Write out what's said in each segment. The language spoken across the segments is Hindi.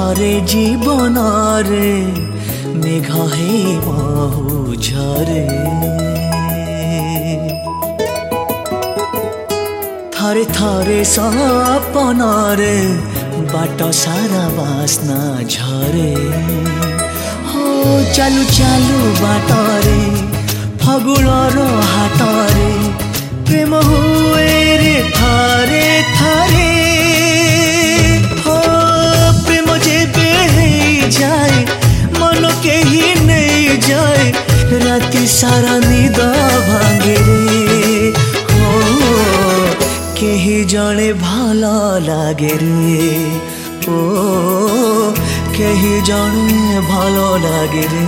ଥରେ ଜୀବନରେ ମେଘ ହେଇ ବହୁ ଝରେ। ଥରେ ଥରେ ସପନରେ बाट सारा बास्ना झरे। हो चालू चालू बाटरे फगुणर हाटरे प्रेम हुए रे थारे थारे। हो प्रेम जेबे जाए मन केही नहीं जाए राति सारा निद भांगे रे। हो केही जणे भल लागे रे। ओ केही जणे भल लागे रे।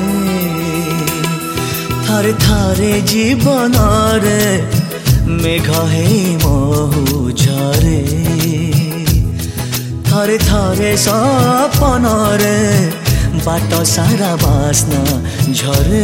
थारे थारे जीवन रे मेघ हे महु झरे। थारे थारे सपन रे बाट सारा बास्ना झरे।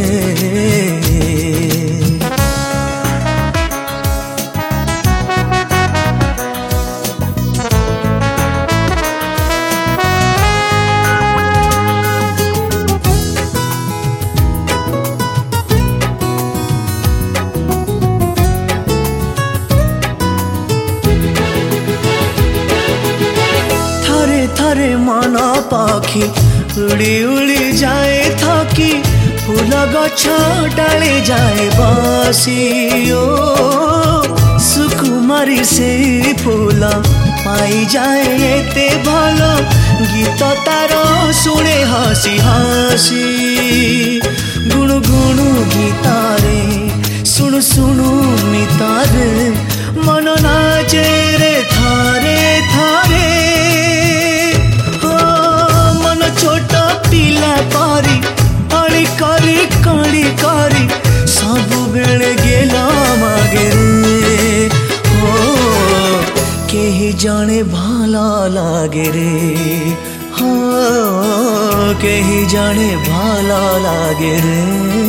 थारे मन पाखी उड़ी उड़ी जाए थकी फूल गछ डाले जाए बसी। ओ सुकुमारी से फूल पाई जाए एते भल गीत तार शुणे हसी हसी। गुणु गुणु गीतारे शुणु शुणु मितारे मन नाचे रे थारे थारे। छोट पिला पारी अड़ी करी सब बेले गेला मागे रे। हो केही जणे भल लागे रे। हो केही जणे भल लागे रे।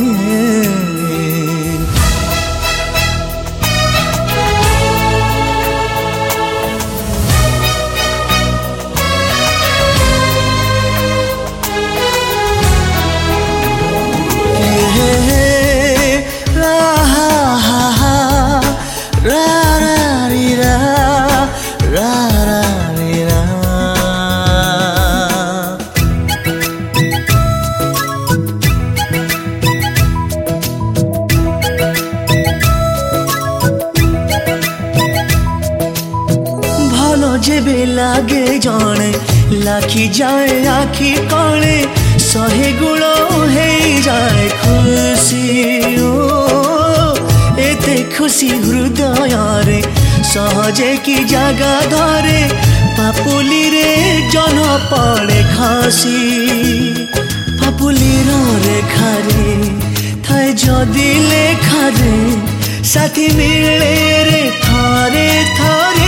जेबे लागे जाने लाखी जाए आखी कणे सहे गुण हे जाए खुशी। ओ एते खुशी हृदय रे सहजे की जगा धरे पापुली रे जन पड़े खासी। पापुली रेखा रे थाए जदि लेखा रे साथी मिले रे थारे थारे।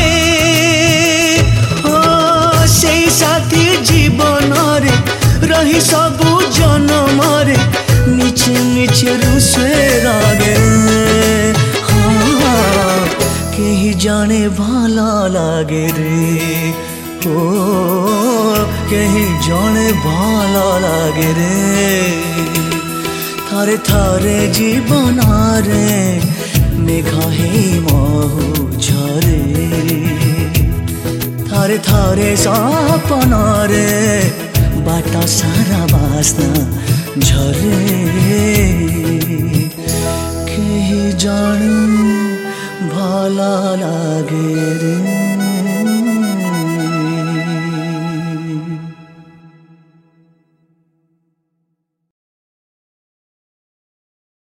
साथी जीवन रे रही सबु जन्म रे नीचे नीचे रुसे रागे। हाँ केही जाने भल लागे रे। ओ केही जाने भल लागे रे। थारे थारे जीवन रे मेघ हे महु झरे। थारे थारे सपन रे बाट सारा बास्ना झरे। केही जाने भल लागे रे।